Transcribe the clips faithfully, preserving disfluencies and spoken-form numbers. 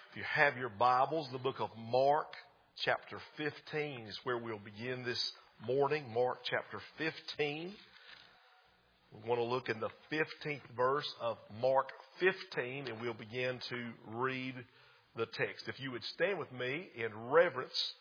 If you have your Bibles, the book of Mark, chapter fifteen is where we'll begin this morning. Mark chapter fifteen. We want to look in the fifteenth verse of Mark fifteen, and we'll begin to read the text. If you would stand with me in reverence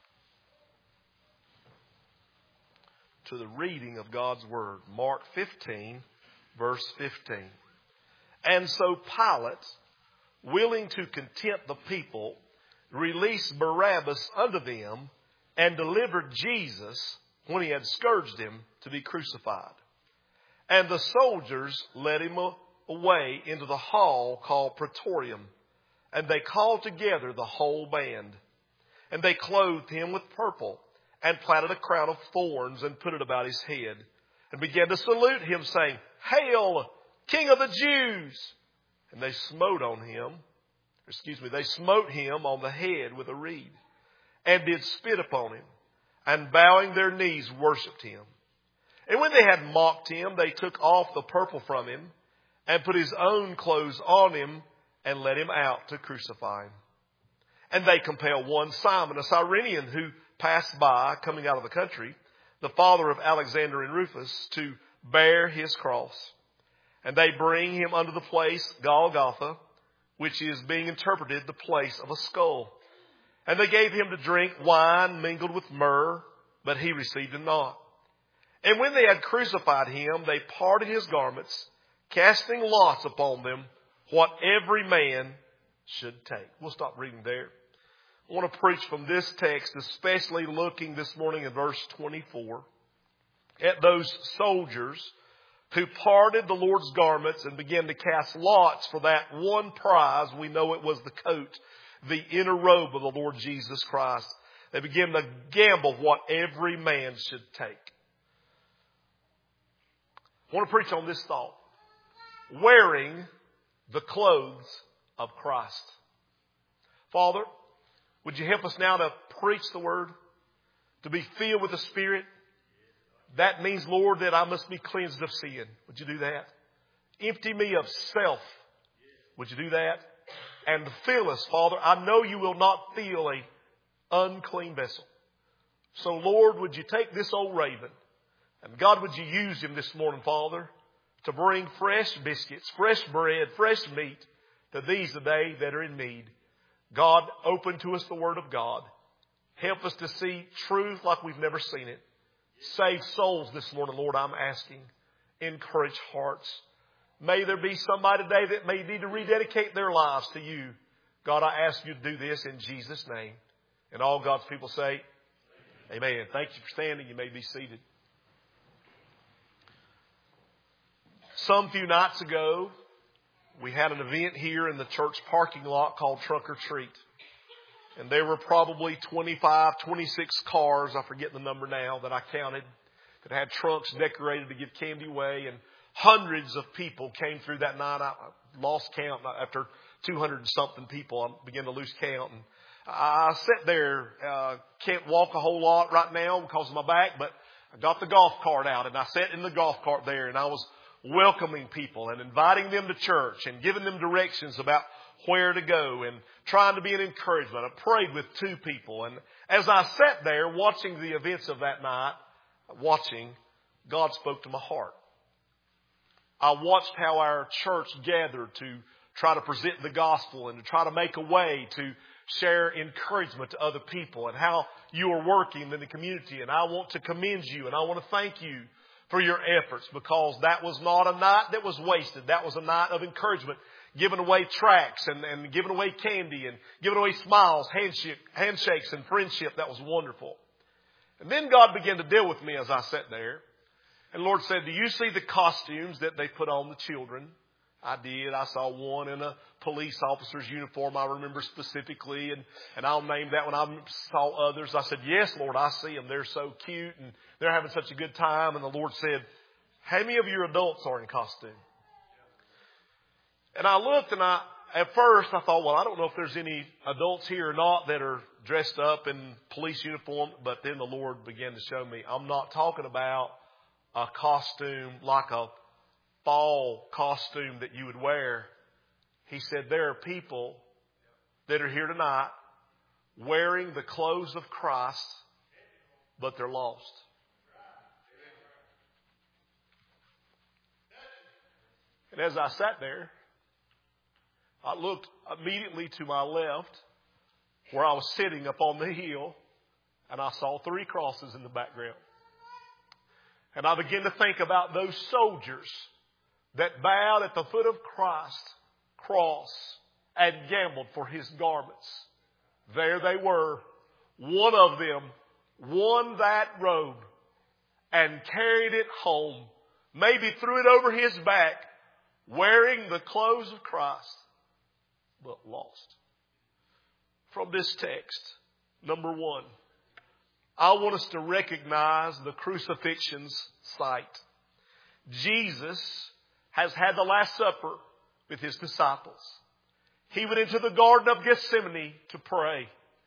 to the reading of God's Word. Mark fifteen, verse fifteen. And so Pilate, willing to content the people, released Barabbas unto them, and delivered Jesus, when he had scourged him, to be crucified. And the soldiers led him away into the hall called Praetorium, and they called together the whole band. And they clothed him with purple, and platted a crown of thorns, and put it about his head, and began to salute him, saying, Hail, King of the Jews! And they smote on him, excuse me, they smote him on the head with a reed, and did spit upon him, and bowing their knees worshipped him. And when they had mocked him, they took off the purple from him, and put his own clothes on him, and led him out to crucify him. And they compelled one Simon, a Cyrenian, who passed by, coming out of the country, the father of Alexander and Rufus, to bear his cross. And they bring him unto the place Golgotha, which is being interpreted the place of a skull. And they gave him to drink wine mingled with myrrh, but he received it not. And when they had crucified him, they parted his garments, casting lots upon them what every man should take. We'll stop reading there. I want to preach from this text, especially looking this morning in verse twenty-four, at those soldiers who parted the Lord's garments and began to cast lots for that one prize. We know it was the coat, the inner robe of the Lord Jesus Christ. They began to gamble what every man should take. I want to preach on this thought. Wearing the clothes of Christ. Father, would you help us now to preach the Word, to be filled with the Spirit? That means, Lord, that I must be cleansed of sin. Would you do that? Empty me of self. Would you do that? And fill us, Father. I know you will not fill a unclean vessel. So, Lord, would you take this old raven, and God, would you use him this morning, Father, to bring fresh biscuits, fresh bread, fresh meat to these today that are in need. God, open to us the Word of God. Help us to see truth like we've never seen it. Save souls this morning, Lord, I'm asking. Encourage hearts. May there be somebody today that may need to rededicate their lives to you. God, I ask you to do this in Jesus' name. And all God's people say, Amen. Thank you for standing. You may be seated. Some few nights ago, we had an event here in the church parking lot called Trunk or Treat. And there were probably twenty-five, twenty-six cars, I forget the number now, that I counted, that had trunks decorated to give candy away. And hundreds of people came through that night. I lost count after two hundred and something people. I began to lose count. And I sat there, uh, can't walk a whole lot right now because of my back, but I got the golf cart out and I sat in the golf cart there and I was welcoming people and inviting them to church and giving them directions about where to go and trying to be an encouragement. I prayed with two people. And as I sat there watching the events of that night, watching, God spoke to my heart. I watched how our church gathered to try to present the gospel and to try to make a way to share encouragement to other people and how you are working in the community. And I want to commend you and I want to thank you for your efforts, because that was not a night that was wasted. That was a night of encouragement. Giving away tracts and, and giving away candy and giving away smiles, handshake, handshakes and friendship. That was wonderful. And then God began to deal with me as I sat there. And the Lord said, do you see the costumes that they put on the children? I did. I saw one in a police officer's uniform, I remember specifically. And, and I'll name that one. I saw others. I said, yes, Lord, I see them. They're so cute and they're having such a good time. And the Lord said, how many of your adults are in costume? And I looked and I, at first I thought, well, I don't know if there's any adults here or not that are dressed up in police uniform. But then the Lord began to show me, I'm not talking about a costume like a fall costume that you would wear. He said, there are people that are here tonight wearing the clothes of Christ, but they're lost. And as I sat there, I looked immediately to my left where I was sitting up on the hill, and I saw three crosses in the background. And I began to think about those soldiers that bowed at the foot of Christ's cross and gambled for His garments. There they were. One of them won that robe and carried it home, maybe threw it over his back, wearing the clothes of Christ, but lost. From this text, number one, I want us to recognize the crucifixion's site. Jesus has had the Last Supper with His disciples. He went into the Garden of Gethsemane to pray.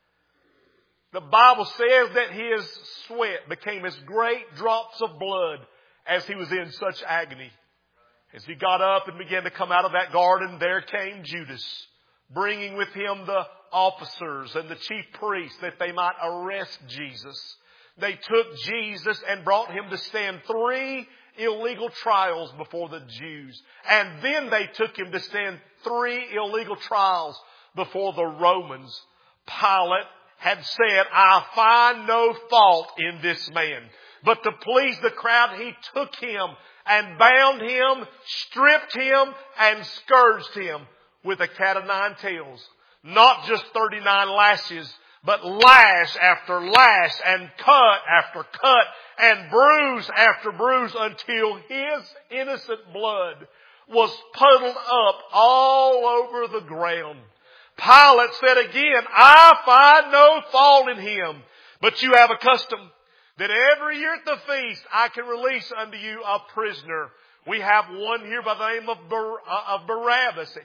The Bible says that His sweat became as great drops of blood as He was in such agony. As He got up and began to come out of that garden, there came Judas, bringing with him the officers and the chief priests that they might arrest Jesus. They took Jesus and brought Him to stand three illegal trials before the Jews. And then they took Him to stand three illegal trials before the Romans. Pilate had said, I find no fault in this man. But to please the crowd, he took Him and bound Him, stripped Him, and scourged Him with a cat of nine tails. Not just thirty-nine lashes, but lash after lash and cut after cut and bruise after bruise until His innocent blood was puddled up all over the ground. Pilate said again, I find no fault in Him, but you have a custom that every year at the feast I can release unto you a prisoner. We have one here by the name of, Bar- of Barabbas.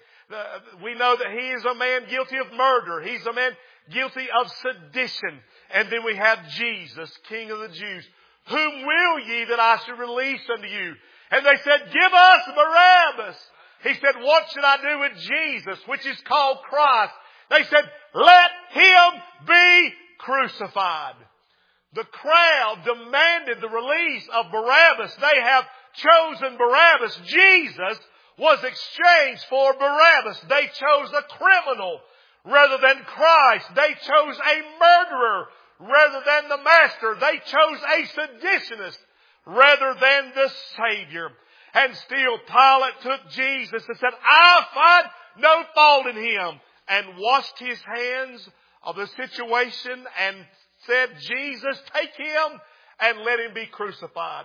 We know that he is a man guilty of murder. He's a man guilty of sedition. And then we have Jesus, King of the Jews. Whom will ye that I should release unto you? And they said, give us Barabbas. He said, what should I do with Jesus, which is called Christ? They said, let Him be crucified. The crowd demanded the release of Barabbas. They have chosen Barabbas. Jesus was exchanged for Barabbas. They chose a criminal rather than Christ. They chose a murderer rather than the Master. They chose a seditionist rather than the Savior. And still Pilate took Jesus and said, I find no fault in Him, and washed his hands of the situation and said, Jesus, take Him and let Him be crucified.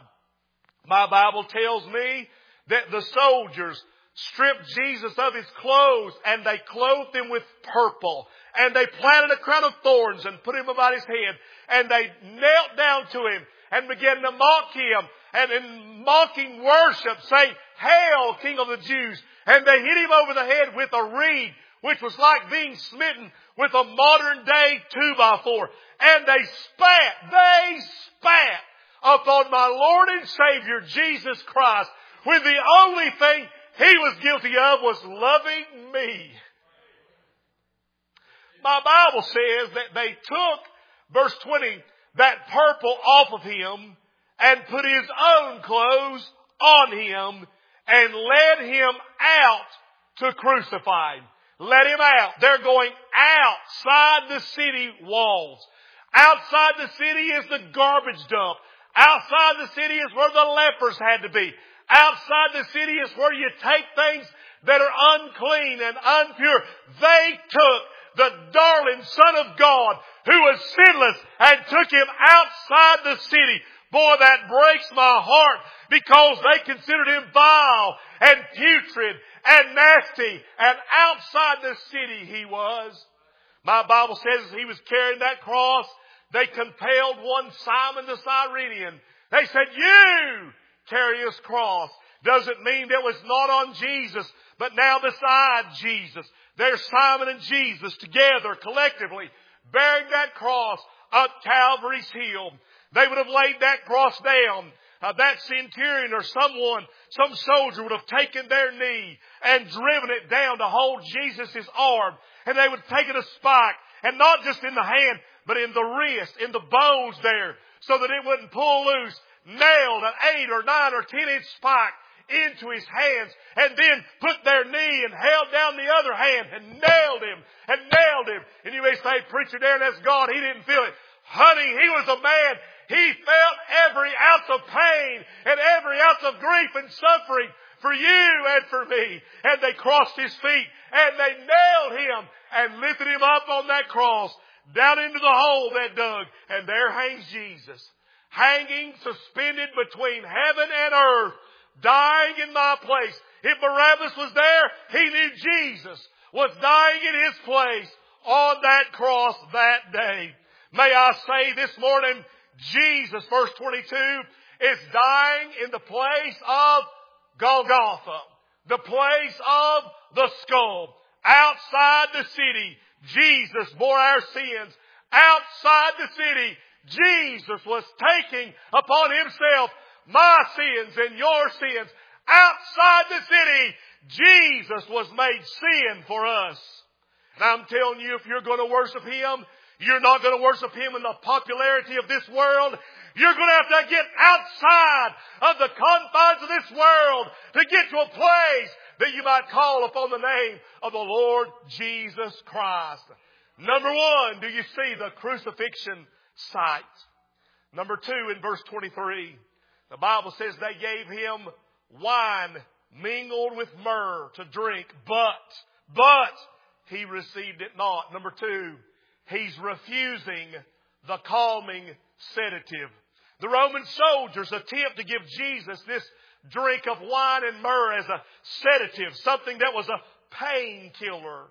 My Bible tells me that the soldiers stripped Jesus of His clothes and they clothed Him with purple. And they planted a crown of thorns and put Him about His head. And they knelt down to Him and began to mock Him. And in mocking worship say, Hail, King of the Jews. And they hit Him over the head with a reed, which was like being smitten with a modern day two by four. And they spat, they spat upon my Lord and Savior, Jesus Christ, when the only thing He was guilty of was loving me. My Bible says that they took, verse twenty, that purple off of Him and put His own clothes on Him and led Him out to crucify Him. Let Him out. They're going outside the city walls. Outside the city is the garbage dump. Outside the city is where the lepers had to be. Outside the city is where you take things that are unclean and impure. They took the darling Son of God, who was sinless, and took Him outside the city. Boy, that breaks my heart, because they considered Him vile and putrid and nasty. And outside the city He was. My Bible says as He was carrying that cross, they compelled one Simon the Cyrenian. They said, you carry His cross. Doesn't mean that was not on Jesus, but now beside Jesus. There's Simon and Jesus together collectively bearing that cross up Calvary's hill. They would have laid that cross down uh, that centurion or someone, some soldier would have taken their knee and driven it down to hold Jesus' arm. And they would have taken a spike, and not just in the hand, but in the wrist, in the bones there, so that it wouldn't pull loose. Nailed an eight or nine or ten inch spike into his hands, and then put their knee and held down the other hand and nailed him and nailed him. And you may say, preacher, Darren, that's God. He didn't feel it. Honey, he was a man. He felt every ounce of pain and every ounce of grief and suffering for you and for me. And they crossed his feet and they nailed him and lifted him up on that cross down into the hole that dug. And there hangs Jesus, hanging suspended between heaven and earth, dying in my place. If Barabbas was there, he knew Jesus was dying in his place on that cross that day. May I say this morning, Jesus, verse twenty-two, is dying in the place of Golgotha, the place of the skull. Outside the city, Jesus bore our sins. Outside the city, Jesus was taking upon himself my sins and your sins. Outside the city, Jesus was made sin for us. And I'm telling you, if you're going to worship him, you're not going to worship him in the popularity of this world. You're going to have to get outside of the confines of this world to get to a place that you might call upon the name of the Lord Jesus Christ. Number one, do you see the crucifixion sight? Number two, in verse twenty-three, the Bible says they gave him wine mingled with myrrh to drink, but, but he received it not. Number two, he's refusing the calming sedative. The Roman soldiers attempt to give Jesus this drink of wine and myrrh as a sedative, something that was a painkiller.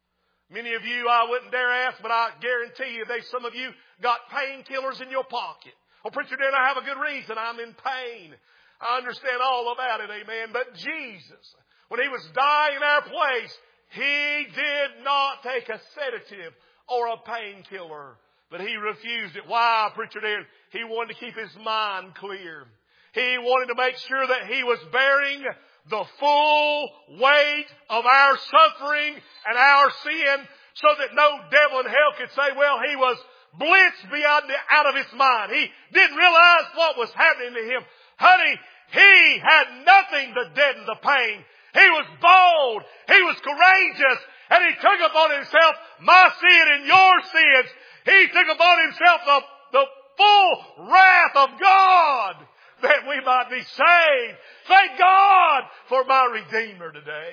Many of you I wouldn't dare ask, but I guarantee you they, some of you got painkillers in your pocket. Oh, preacher, didn't I have a good reason? I'm in pain. I understand all about it, amen. But Jesus, when he was dying in our place, he did not take a sedative or a painkiller, but he refused it. Why, preacher dear? He wanted to keep his mind clear. He wanted to make sure that he was bearing the full weight of our suffering and our sin, so that no devil in hell could say, well, he was blitzed beyond the, out of his mind. He didn't realize what was happening to him. Honey, he had nothing to deaden the pain. He was bold. He was courageous. And he took upon himself my sin and your sins. He took upon himself the, the full wrath of God that we might be saved. Thank God for my Redeemer today.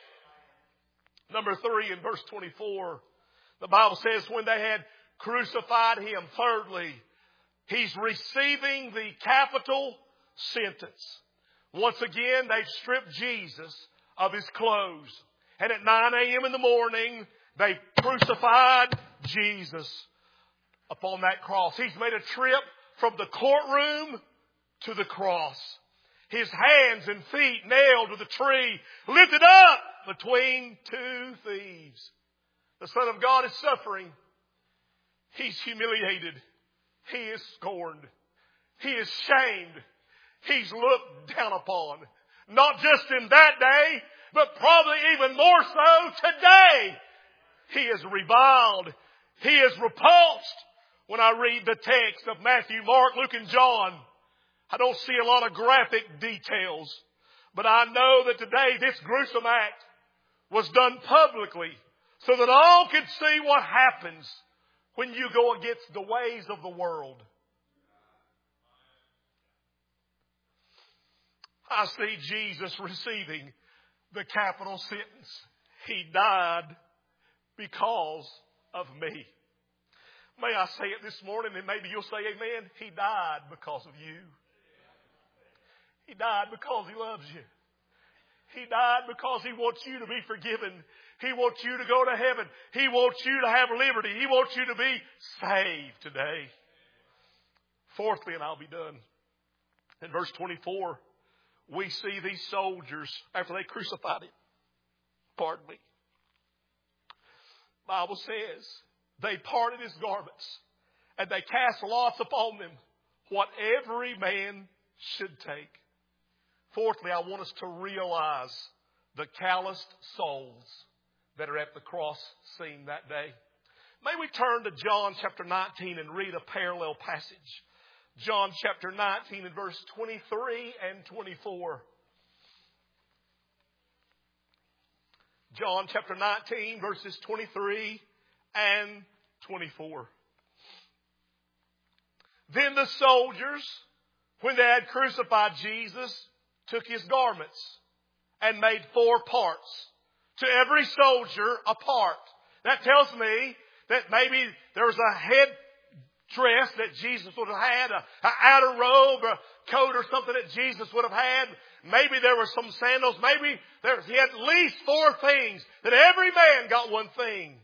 Number three, in verse twenty-four, the Bible says when they had crucified him, thirdly, he's receiving the capital sentence. Once again, they've stripped Jesus of his clothes. And at nine a.m. in the morning, they crucified Jesus upon that cross. He's made a trip from the courtroom to the cross. His hands and feet nailed to the tree, lifted up between two thieves. The Son of God is suffering. He's humiliated. He is scorned. He is shamed. He's looked down upon. Not just in that day, but probably even more so today. He is reviled. He is repulsed. When I read the text of Matthew, Mark, Luke, and John, I don't see a lot of graphic details. But I know that today this gruesome act was done publicly so that all could see what happens when you go against the ways of the world. I see Jesus receiving the capital sentence. He died because of me. May I say it this morning, and maybe you'll say amen. He died because of you. He died because he loves you. He died because he wants you to be forgiven. He wants you to go to heaven. He wants you to have liberty. He wants you to be saved today. Fourthly, and I'll be done. In verse twenty-four, we see these soldiers, after they crucified him, pardon me, the Bible says, they parted his garments, and they cast lots upon them, what every man should take. Fourthly, I want us to realize the calloused souls that are at the cross scene that day. May we turn to John chapter nineteen and read a parallel passage. John chapter nineteen and verse twenty-three and twenty-four. John chapter nineteen verses twenty-three and twenty-four. Then the soldiers, when they had crucified Jesus, took his garments and made four parts, to every soldier a part. That tells me that maybe there was a head dress that Jesus would have had, an outer robe, or a coat or something that Jesus would have had. Maybe there were some sandals. Maybe there, he had at least four things, that every man got one thing.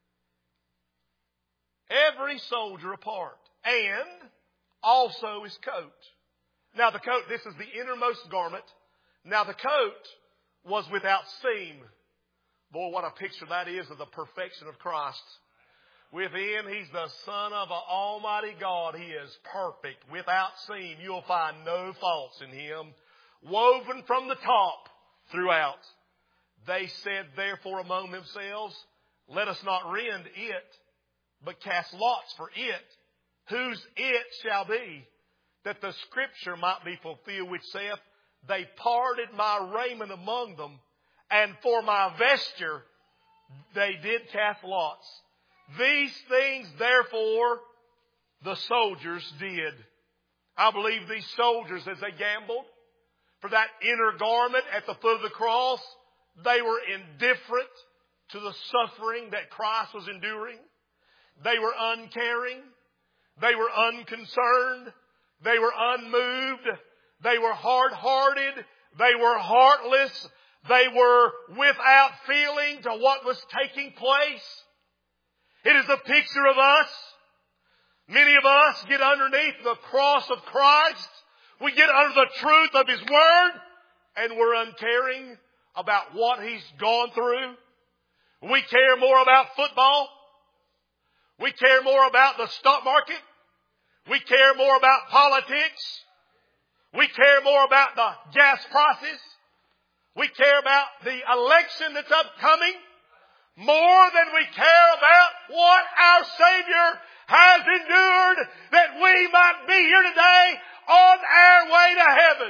Every soldier a part. And also his coat. Now the coat, this is the innermost garment. Now the coat was without seam. Boy, what a picture that is of the perfection of Christ. Within, he's the Son of an Almighty God. He is perfect, without seam. You'll find no faults in him. Woven from the top throughout. They said therefore among themselves, let us not rend it, but cast lots for it, whose it shall be, that the scripture might be fulfilled, which saith, they parted my raiment among them, and for my vesture they did cast lots. These things, therefore, the soldiers did. I believe these soldiers, as they gambled for that inner garment at the foot of the cross, they were indifferent to the suffering that Christ was enduring. They were uncaring. They were unconcerned. They were unmoved. They were hard-hearted. They were heartless. They were without feeling to what was taking place. It is a picture of us. Many of us get underneath the cross of Christ. We get under the truth of His Word, and we're uncaring about what He's gone through. We care more about football. We care more about the stock market. We care more about politics. We care more about the gas prices. We care about the election that's upcoming more than we care about what our Savior has endured, that we might be here today on our way to heaven.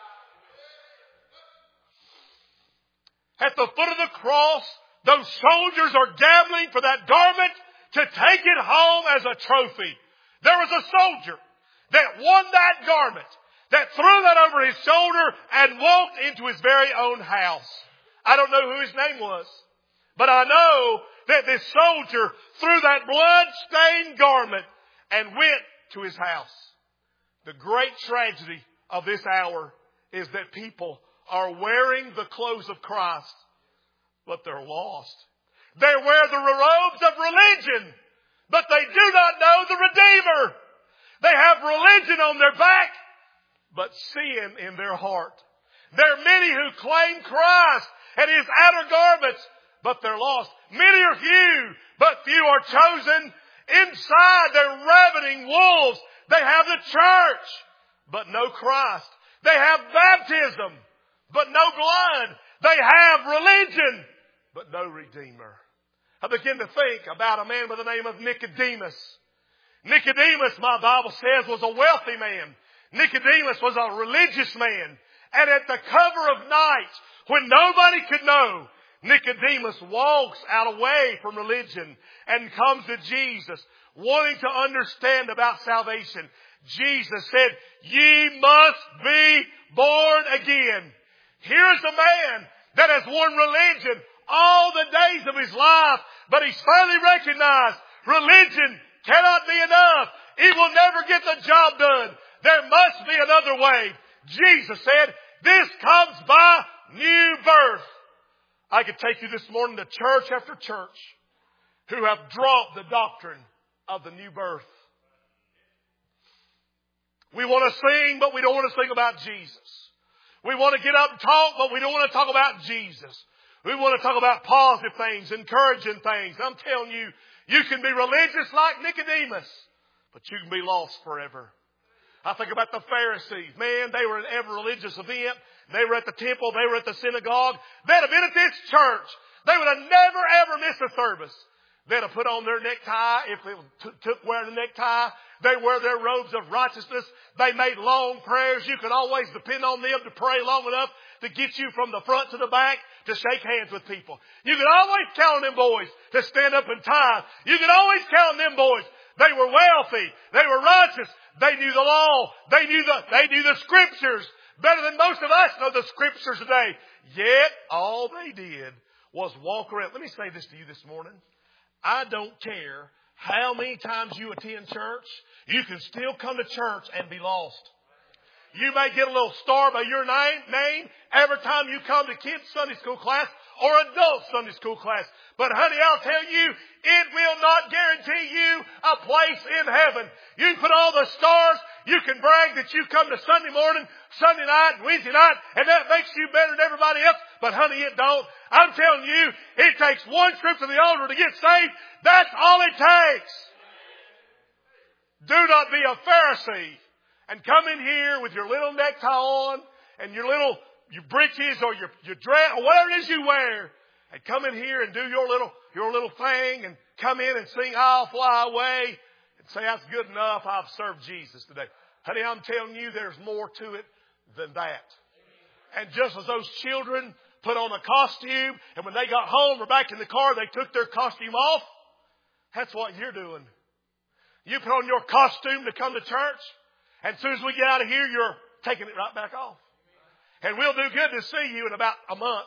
At the foot of the cross, those soldiers are gambling for that garment to take it home as a trophy. There was a soldier that won that garment, that threw that over his shoulder and walked into his very own house. I don't know who his name was, but I know that this soldier threw that blood-stained garment and went to his house. The great tragedy of this hour is that people are wearing the clothes of Christ, but they're lost. They wear the robes of religion, but they do not know the Redeemer. They have religion on their back, but sin in their heart. There are many who claim Christ and His outer garments, but they're lost. Many are few, but few are chosen. Inside, they're ravening wolves. They have the church, but no Christ. They have baptism, but no blood. They have religion, but no Redeemer. I begin to think about a man by the name of Nicodemus. Nicodemus, my Bible says, was a wealthy man. Nicodemus was a religious man. And at the cover of night, when nobody could know, Nicodemus walks out away from religion and comes to Jesus, wanting to understand about salvation. Jesus said, ye must be born again. Here's a man that has worn religion all the days of his life, but he's finally recognized religion cannot be enough. It will never get the job done. There must be another way. Jesus said, this comes by new birth. I could take you this morning to church after church who have dropped the doctrine of the new birth. We want to sing, but we don't want to sing about Jesus. We want to get up and talk, but we don't want to talk about Jesus. We want to talk about positive things, encouraging things. I'm telling you, you can be religious like Nicodemus, but you can be lost forever. I think about the Pharisees. Man, they were at every religious event. They were at the temple. They were at the synagogue. They'd have been at this church. They would have never, ever missed a service. They'd have put on their necktie if it t- took wearing a necktie. They wear their robes of righteousness. They made long prayers. You could always depend on them to pray long enough to get you from the front to the back to shake hands with people. You could always count on them boys to stand up and tithe. You could always count on them boys. They were wealthy. They were righteous. They knew the law. They knew the, they knew the scriptures better than most of us know the scriptures today. Yet all they did was walk around. Let me say this to you this morning. I don't care how many times you attend church, you can still come to church and be lost. You may get a little star by your name, name every time you come to kids' Sunday school class or adult Sunday school class. But honey, I'll tell you, it will not guarantee you a place in heaven. You can put all the stars. You can brag that you come to Sunday morning, Sunday night, and Wednesday night, and that makes you better than everybody else. But honey, it don't. I'm telling you, it takes one trip to the altar to get saved. That's all it takes. Do not be a Pharisee and come in here with your little necktie on and your little your breeches or your, your dress or whatever it is you wear, and come in here and do your little your little thing and come in and sing I'll Fly Away and say that's good enough. I've served Jesus today. Honey, I'm telling you, there's more to it than that. And just as those children put on a costume, and when they got home or back in the car, they took their costume off, that's what you're doing. You put on your costume to come to church, and as soon as we get out of here, you're taking it right back off. And we'll do good to see you in about a month.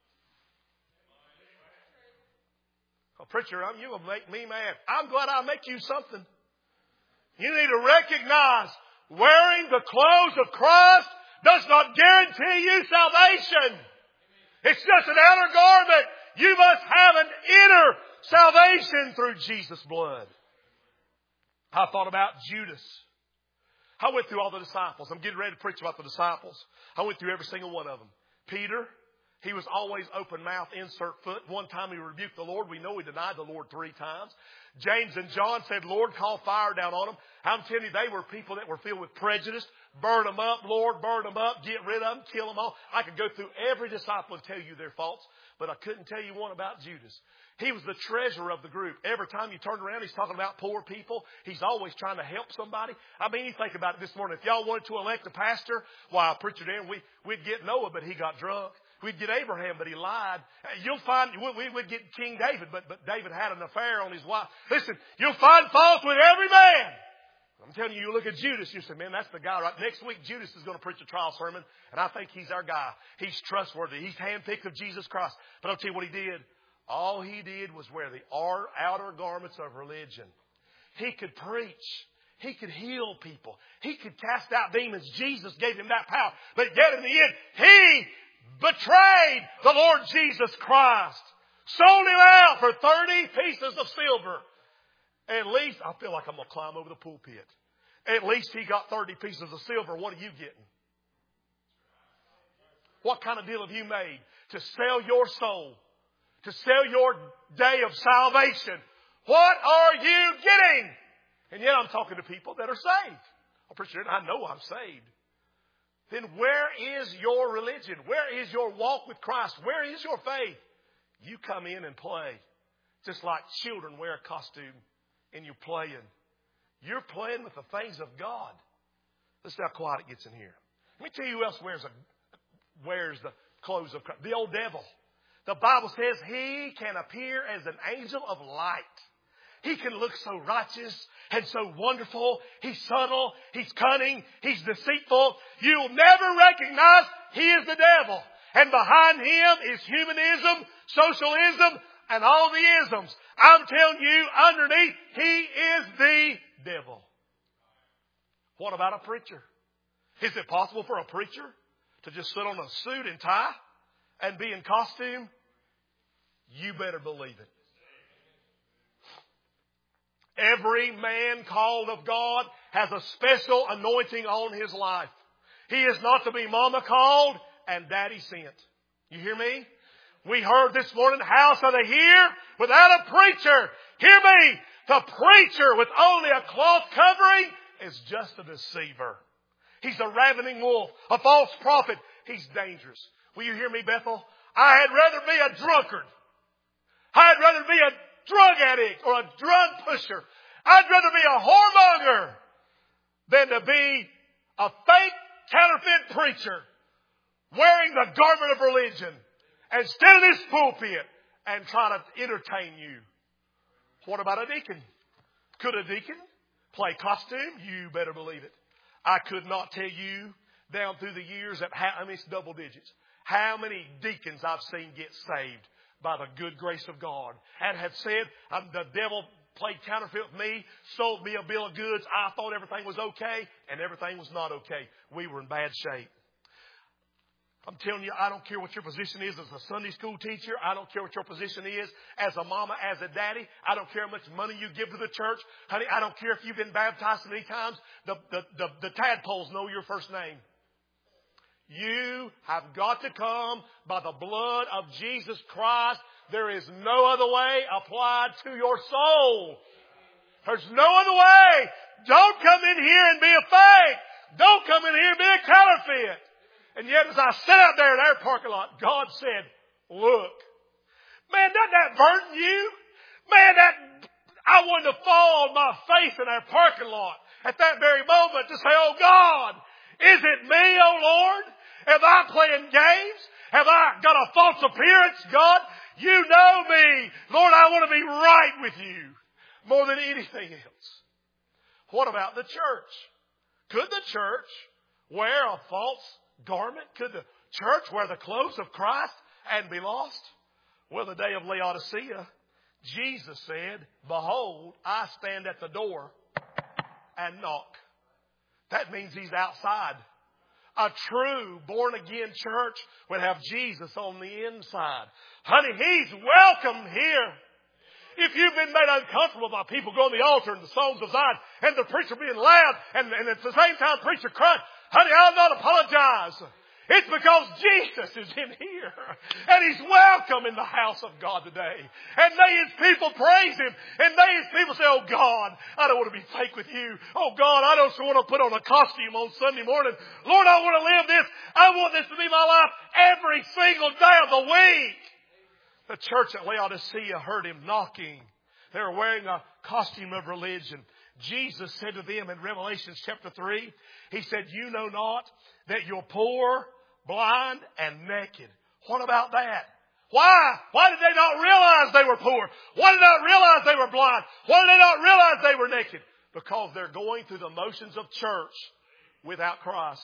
Oh, preacher, I'm, you're going to make me mad. I'm glad I make you something. You need to recognize wearing the clothes of Christ does not guarantee you salvation. It's just an outer garment. You must have an inner salvation through Jesus' blood. I thought about Judas. I went through all the disciples. I'm getting ready to preach about the disciples. I went through every single one of them. Peter, he was always open mouth, insert foot. One time he rebuked the Lord. We know he denied the Lord three times. James and John said, Lord, call fire down on them. I'm telling you, they were people that were filled with prejudice. Burn them up, Lord, burn them up, get rid of them, kill them all. I could go through every disciple and tell you their faults, but I couldn't tell you one about Judas. He was the treasurer of the group. Every time you turn around, he's talking about poor people. He's always trying to help somebody. I mean, you think about it this morning. If y'all wanted to elect a pastor, why, well, preacher Dan, we, we'd get Noah, but he got drunk. We'd get Abraham, but he lied. You'll find, we would get King David, but, but David had an affair on his wife. Listen, you'll find faults with every man. I'm telling you, you look at Judas, you say, man, that's the guy, right? Next week, Judas is going to preach a trial sermon, and I think he's our guy. He's trustworthy. He's handpicked of Jesus Christ. But I'll tell you what he did. All he did was wear the outer garments of religion. He could preach. He could heal people. He could cast out demons. Jesus gave him that power. But yet in the end, he betrayed the Lord Jesus Christ. Sold him out for thirty pieces of silver. At least, I feel like I'm going to climb over the pulpit. At least he got thirty pieces of silver. What are you getting? What kind of deal have you made to sell your soul? To sell your day of salvation? What are you getting? And yet I'm talking to people that are saved. I'm pretty sure I know I'm saved. Then where is your religion? Where is your walk with Christ? Where is your faith? You come in and play. Just like children wear a costume and you're playing. You're playing with the things of God. Listen how quiet it gets in here. Let me tell you who else wears, a, wears the clothes of Christ. The old devil. The Bible says he can appear as an angel of light. He can look so righteous and so wonderful. He's subtle. He's cunning. He's deceitful. You'll never recognize he is the devil. And behind him is humanism, socialism, and all the isms. I'm telling you, underneath, he is the devil. What about a preacher? Is it possible for a preacher to just sit on a suit and tie and be in costume? You better believe it. Every man called of God has a special anointing on his life. He is not to be mama called and daddy sent. You hear me? We heard this morning, how shall they hear without a preacher? Hear me. The preacher with only a cloth covering is just a deceiver. He's a ravening wolf, a false prophet. He's dangerous. Will you hear me, Bethel? I had rather be a drunkard. I'd rather be a drug addict or a drug pusher. I'd rather be a whoremonger than to be a fake counterfeit preacher wearing the garment of religion and stand in this pulpit and try to entertain you. What about a deacon? Could a deacon play costume? You better believe it. I could not tell you down through the years that how, I mean, it's double digits. How many deacons I've seen get saved by the good grace of God and have said, um, the devil played counterfeit with me, sold me a bill of goods. I thought everything was okay, and everything was not okay. We were in bad shape. I'm telling you, I don't care what your position is as a Sunday school teacher. I don't care what your position is as a mama, as a daddy. I don't care how much money you give to the church. Honey, I don't care if you've been baptized many times. The, the, the, the tadpoles know your first name. You have got to come by the blood of Jesus Christ. There is no other way applied to your soul. There's no other way. Don't come in here and be a fake. Don't come in here and be a counterfeit. And yet as I sat out there in our parking lot, God said, look, man, doesn't that burden you? Man, that I wanted to fall on my face in our parking lot at that very moment to say, oh God, is it me, oh Lord? Am I playing games? Have I got a false appearance? God, you know me. Lord, I want to be right with you more than anything else. What about the church? Could the church wear a false garment? Could the church wear the clothes of Christ and be lost? Well, the day of Laodicea, Jesus said, behold, I stand at the door and knock. That means He's outside. A true born-again church would have Jesus on the inside. Honey, He's welcome here. If you've been made uncomfortable by people going to the altar and the songs of Zion and the preacher being loud and, and at the same time preacher crying, honey, I'll not apologize. It's because Jesus is in here. And He's welcome in the house of God today. And may His people praise Him. And may His people say, oh God, I don't want to be fake with you. Oh God, I don't want to put on a costume on Sunday morning. Lord, I want to live this. I want this to be my life every single day of the week. The church at Laodicea heard Him knocking. They were wearing a costume of religion. Jesus said to them in Revelation chapter three, He said, you know not that you're poor, blind, and naked. What about that? Why? Why did they not realize they were poor? Why did they not realize they were blind? Why did they not realize they were naked? Because they're going through the motions of church without Christ.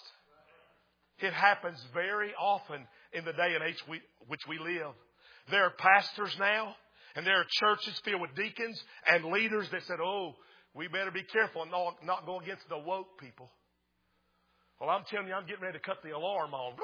It happens very often in the day and age we, which we live. There are pastors now, and there are churches filled with deacons and leaders that said, oh, we better be careful and not, not go against the woke people. Well, I'm telling you, I'm getting ready to cut the alarm on.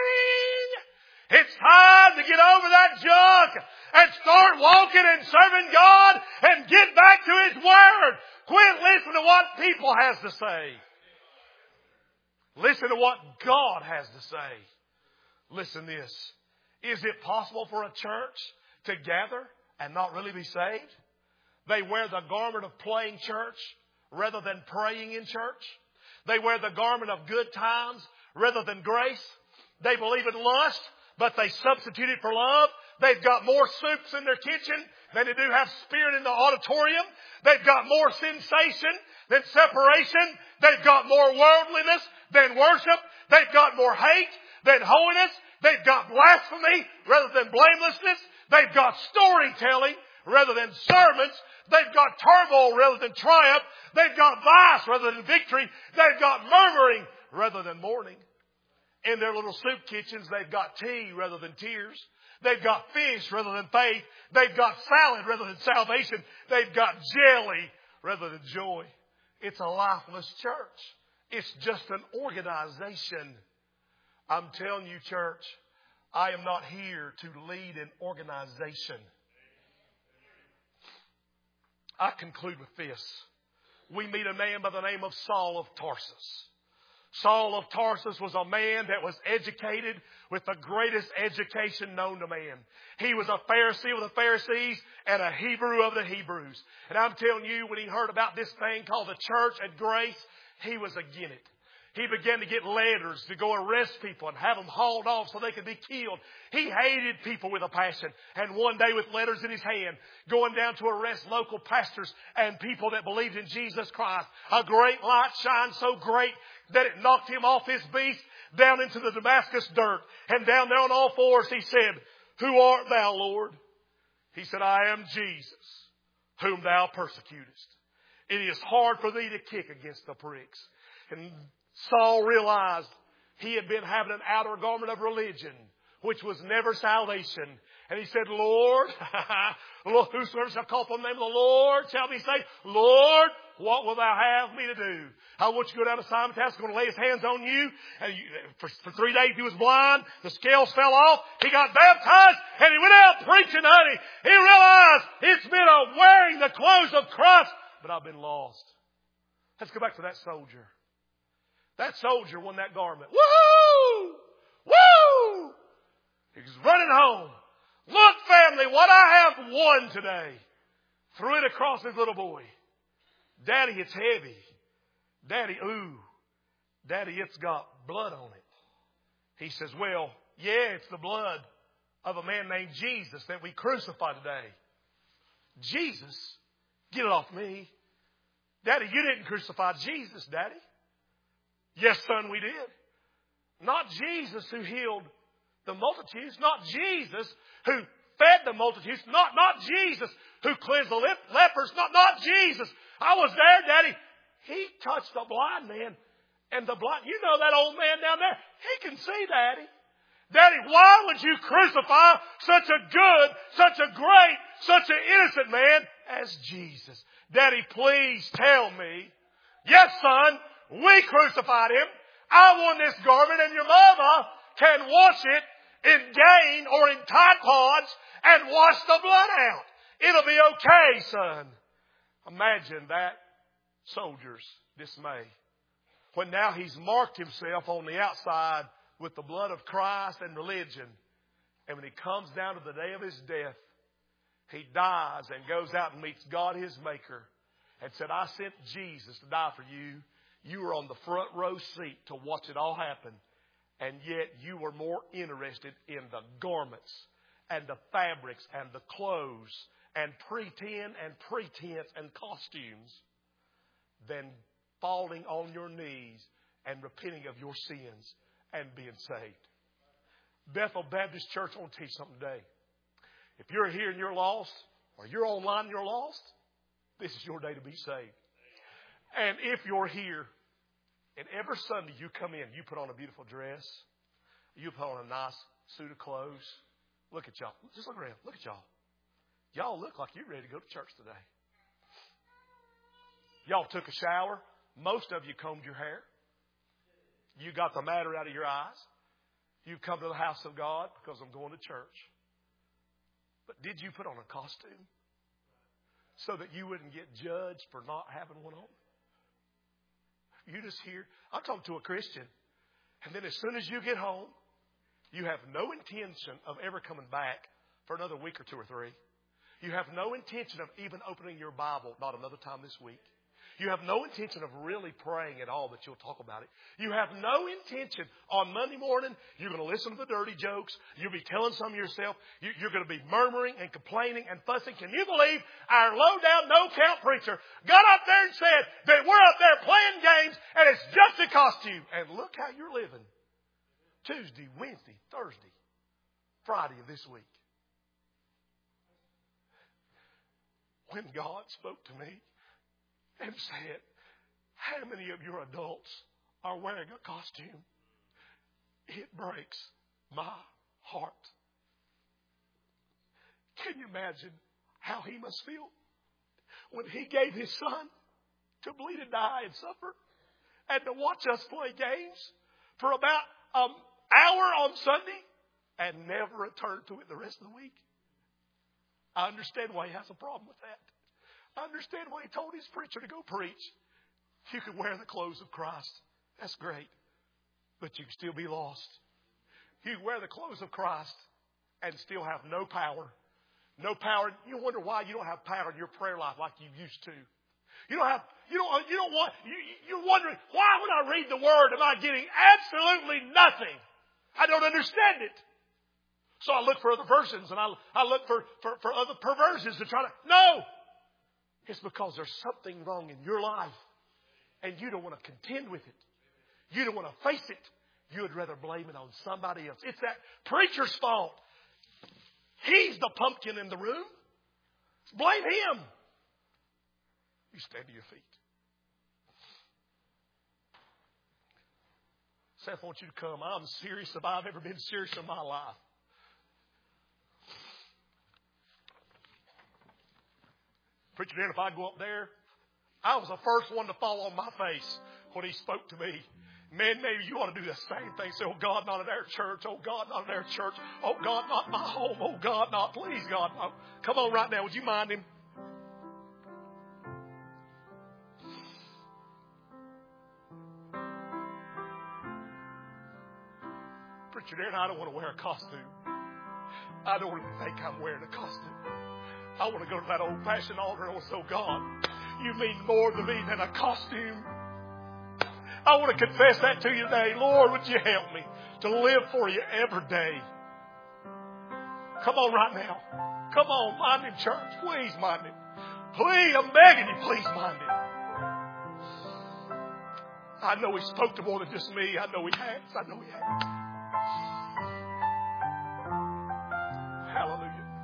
It's time to get over that junk and start walking and serving God and get back to His Word. Quit listening to what people has to say. Listen to what God has to say. Listen to this. Is it possible for a church to gather and not really be saved? They wear the garment of playing church rather than praying in church. They wear the garment of good times rather than grace. They believe in lust, but they substitute it for love. They've got more soups in their kitchen than they do have spirit in the auditorium. They've got more sensation than separation. They've got more worldliness than worship. They've got more hate than holiness. They've got blasphemy rather than blamelessness. They've got storytelling rather than sermons. They've got turmoil rather than triumph. They've got vice rather than victory. They've got murmuring rather than mourning. In their little soup kitchens, they've got tea rather than tears. They've got fish rather than faith. They've got salad rather than salvation. They've got jelly rather than joy. It's a lifeless church. It's just an organization. I'm telling you, church, I am not here to lead an organization. I conclude with this. We meet a man by the name of Saul of Tarsus. Saul of Tarsus was a man that was educated with the greatest education known to man. He was a Pharisee of the Pharisees and a Hebrew of the Hebrews. And I'm telling you, when he heard about this thing called the church at Grace, he was against it. He began to get letters to go arrest people and have them hauled off so they could be killed. He hated people with a passion. And one day with letters in his hand, going down to arrest local pastors and people that believed in Jesus Christ. A great light shined so great that it knocked him off his beast down into the Damascus dirt. And down there on all fours he said, "Who art thou, Lord?" He said, "I am Jesus, whom thou persecutest. It is hard for thee to kick against the pricks." And Saul realized he had been having an outer garment of religion, which was never salvation. And he said, "Lord, whosoever shall call upon the name of the Lord shall be saved. Lord, what will thou have me to do?" I want you to go down to Simon's house. He's going to lay his hands on you. And you, for, for three days he was blind. The scales fell off. He got baptized and he went out preaching, honey. He realized it's been a wearing the clothes of Christ, but I've been lost. Let's go back to that soldier. That soldier won that garment. Woo! Woo! He's running home. "Look, family, what I have won today." Threw it across his little boy. "Daddy, it's heavy. Daddy, ooh. Daddy, it's got blood on it." He says, "Well, yeah, it's the blood of a man named Jesus that we crucified today." "Jesus? Get it off me. Daddy, you didn't crucify Jesus, Daddy." "Yes, son, we did. Not Jesus who healed the multitudes. Not Jesus who fed the multitudes. Not, not Jesus who cleansed the lep- lepers. Not, not Jesus. I was there, Daddy. He touched the blind man. And the blind, you know that old man down there? He can see, Daddy. Daddy, why would you crucify such a good, such a great, such an innocent man as Jesus? Daddy, please tell me." "Yes, son. We crucified him. I won this garment and your mama can wash it in Gain or in Tide Pods and wash the blood out. It'll be okay, son." Imagine that soldier's dismay. When now he's marked himself on the outside with the blood of Christ and religion. And when he comes down to the day of his death, he dies and goes out and meets God, his maker, and said, "I sent Jesus to die for you. You were on the front row seat to watch it all happen. And yet you were more interested in the garments and the fabrics and the clothes and pretend and pretense and costumes than falling on your knees and repenting of your sins and being saved." Bethel Baptist Church, I want to teach you something today. If you're here and you're lost, or you're online and you're lost, this is your day to be saved. And if you're here, and every Sunday you come in, you put on a beautiful dress, you put on a nice suit of clothes. Look at y'all. Just look around. Look at y'all. Y'all look like you're ready to go to church today. Y'all took a shower. Most of you combed your hair. You got the matter out of your eyes. You come to the house of God because I'm going to church. But did you put on a costume so that you wouldn't get judged for not having one on? You just hear, I'm talking to a Christian, and then as soon as you get home, you have no intention of ever coming back for another week or two or three. You have no intention of even opening your Bible, not another time this week. You have no intention of really praying at all, but you'll talk about it. You have no intention on Monday morning, you're going to listen to the dirty jokes. You'll be telling some of yourself. You're going to be murmuring and complaining and fussing. Can you believe our low-down, no-count preacher got up there and said that we're up there playing games and it's just a costume. And look how you're living. Tuesday, Wednesday, Thursday, Friday of this week. When God spoke to me and said, "How many of your adults are wearing a costume?" It breaks my heart. Can you imagine how he must feel when he gave his son to bleed and die and suffer and to watch us play games for about an hour on Sunday and never return to it the rest of the week? I understand why he has a problem with that. I understand why he told his preacher to go preach. You can wear the clothes of Christ. That's great. but you can still be lost. You can wear the clothes of Christ and still have no power. No power. You wonder why you don't have power in your prayer life like you used to. You don't have, you don't, you don't want, you, you're wondering, why when I read the Word am I getting absolutely nothing? I don't understand it. So I look for other versions and I, I look for, for, for other perversions to try to, no! It's because there's something wrong in your life and you don't want to contend with it. You don't want to face it. You would rather blame it on somebody else. It's that preacher's fault. He's the pumpkin in the room. Blame him. You stand to your feet. Seth, I want you to come. I'm serious if I've ever been serious in my life. Preacher Dan, if I go up there, I was the first one to fall on my face when he spoke to me. Man, maybe you ought to do the same thing. Say, oh, God, not in our church. Oh, God, not in our church. Oh, God, not my home. Oh, God, not. Please, God. No. Come on right now. Would you mind him? Preacher Darren, I don't want to wear a costume. I don't want to think I'm wearing a costume. I want to go to that old-fashioned altar and I want to say, oh, God, you mean more to me than a costume. I want to confess that to you today. Lord, would you help me to live for you every day? Come on right now. Come on, mind him, church. Please mind him. Please, I'm begging you, please mind him. I know he spoke to more than just me. I know he has. I know he has. Hallelujah.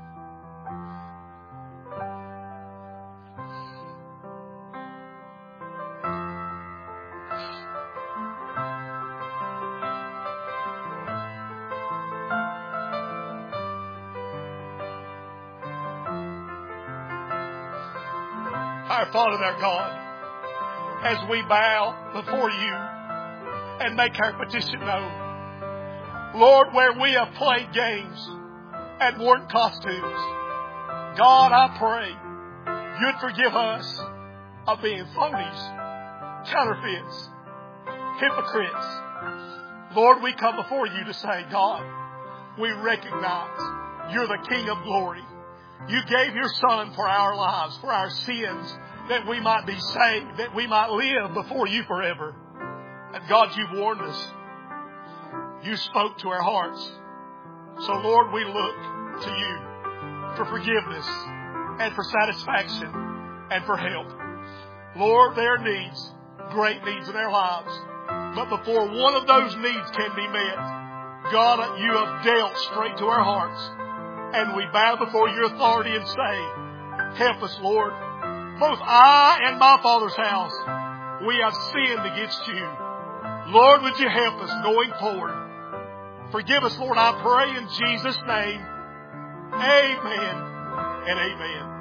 Our Father and our God, as we bow before you and make our petition known, Lord, where we have played games and worn costumes, God, I pray you'd forgive us of being phonies, counterfeits, hypocrites. Lord, we come before you to say, God, we recognize you're the King of glory. You gave your Son for our lives, for our sins, that we might be saved, that we might live before you forever. And God, you warned us. You spoke to our hearts. So Lord, we look to you for forgiveness and for satisfaction and for help. Lord, there are needs, great needs in our lives. But before one of those needs can be met, God, you have dealt straight to our hearts. And we bow before your authority and say, help us, Lord. Both I and my Father's house, we have sinned against you. Lord, would you help us going forward? Forgive us, Lord, I pray in Jesus' name. Amen and amen.